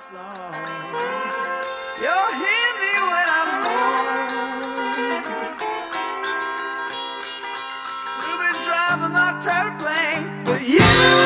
song. You'll hear me when I'm home. We'll be driving my turtle plane for you.